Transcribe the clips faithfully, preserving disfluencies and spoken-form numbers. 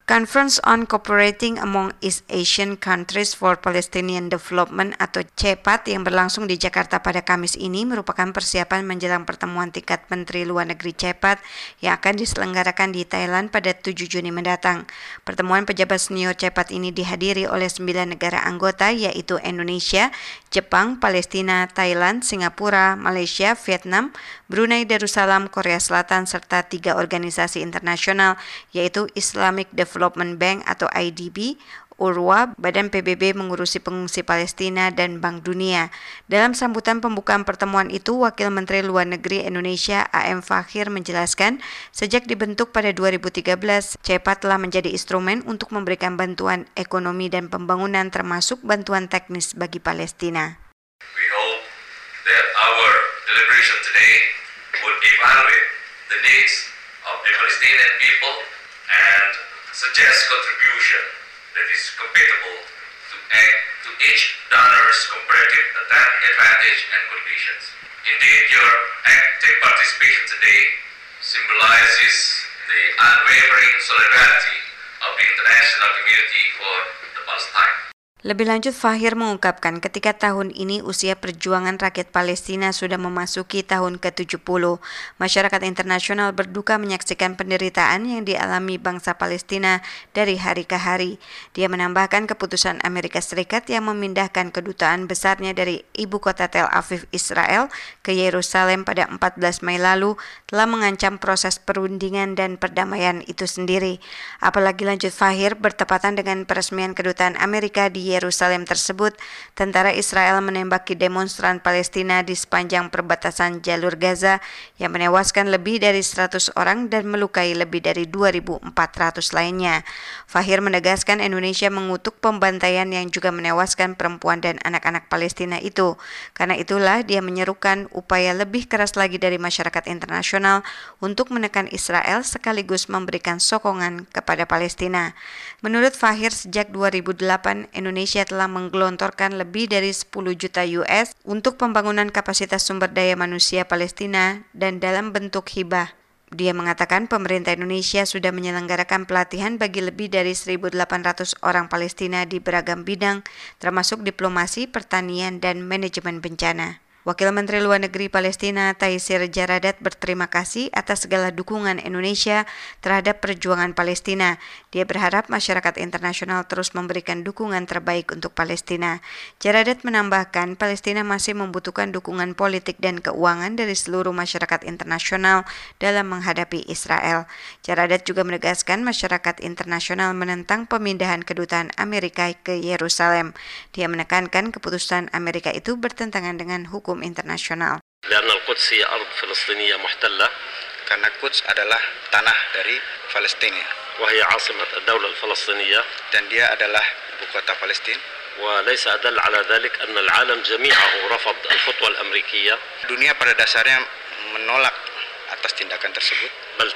Conference on Cooperating Among East Asian Countries for Palestinian Development atau C E P A D yang berlangsung di Jakarta pada Kamis ini merupakan persiapan menjelang pertemuan tingkat Menteri Luar Negeri C E P A D yang akan diselenggarakan di Thailand pada tujuh Juni mendatang. Pertemuan pejabat senior C E P A D ini dihadiri oleh sembilan negara anggota yaitu Indonesia, Jepang, Palestina, Thailand, Singapura, Malaysia, Vietnam, Brunei Darussalam, Korea Selatan, serta tiga organisasi internasional yaitu Islamic Development Bank atau I D B, U R W A, Badan P B B mengurusi pengungsi Palestina, dan Bank Dunia. Dalam sambutan pembukaan pertemuan itu, Wakil Menteri Luar Negeri Indonesia A M Fakhir menjelaskan, sejak dibentuk pada dua ribu tiga belas, C E P A D telah menjadi instrumen untuk memberikan bantuan ekonomi dan pembangunan termasuk bantuan teknis bagi Palestina. We hope that our deliberation today would evaluate the needs of the Palestinian people and suggest contribution that is compatible to, act, to each donor's comparative advantage and conditions. Indeed, your active participation today symbolizes the unwavering solidarity of the international community for the Palestine. Lebih lanjut, Fakhir mengungkapkan ketika tahun ini usia perjuangan rakyat Palestina sudah memasuki tahun ke tujuh puluh. Masyarakat internasional berduka menyaksikan penderitaan yang dialami bangsa Palestina dari hari ke hari. Dia menambahkan keputusan Amerika Serikat yang memindahkan kedutaan besarnya dari ibu kota Tel Aviv, Israel, ke Yerusalem pada empat belas Mei lalu telah mengancam proses perundingan dan perdamaian itu sendiri. Apalagi, lanjut Fakhir, bertepatan dengan peresmian kedutaan Amerika di Yerusalem tersebut, tentara Israel menembaki demonstran Palestina di sepanjang perbatasan jalur Gaza yang menewaskan lebih dari seratus orang dan melukai lebih dari dua ribu empat ratus lainnya. Fakhir menegaskan Indonesia mengutuk pembantaian yang juga menewaskan perempuan dan anak-anak Palestina itu. Karena itulah dia menyerukan upaya lebih keras lagi dari masyarakat internasional untuk menekan Israel sekaligus memberikan sokongan kepada Palestina. Menurut Fakhir, sejak dua ribu delapan, Indonesia Indonesia telah menggelontorkan lebih dari sepuluh juta U S untuk pembangunan kapasitas sumber daya manusia Palestina dan dalam bentuk hibah. Dia mengatakan pemerintah Indonesia sudah menyelenggarakan pelatihan bagi lebih dari seribu delapan ratus orang Palestina di beragam bidang, termasuk diplomasi, pertanian, dan manajemen bencana. Wakil Menteri Luar Negeri Palestina Taisir Jaradat berterima kasih atas segala dukungan Indonesia terhadap perjuangan Palestina. Dia berharap masyarakat internasional terus memberikan dukungan terbaik untuk Palestina. Jaradat menambahkan Palestina masih membutuhkan dukungan politik dan keuangan dari seluruh masyarakat internasional dalam menghadapi Israel. Jaradat juga menegaskan masyarakat internasional menentang pemindahan kedutaan Amerika ke Yerusalem. Dia menekankan keputusan Amerika itu bertentangan dengan hukum internasional. Karena Quds adalah tanah dari Palestina. Dan dia adalah ibu kota Palestina. Dunia pada dasarnya menolak atas tindakan tersebut.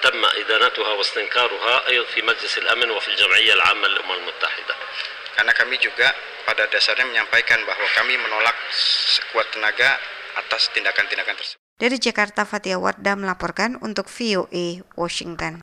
Karena kami juga pada dasarnya menyampaikan bahwa kami menolak sekuat tenaga atas tindakan-tindakan tersebut. Dari Jakarta, Fatia Wardah melaporkan untuk V O A Washington.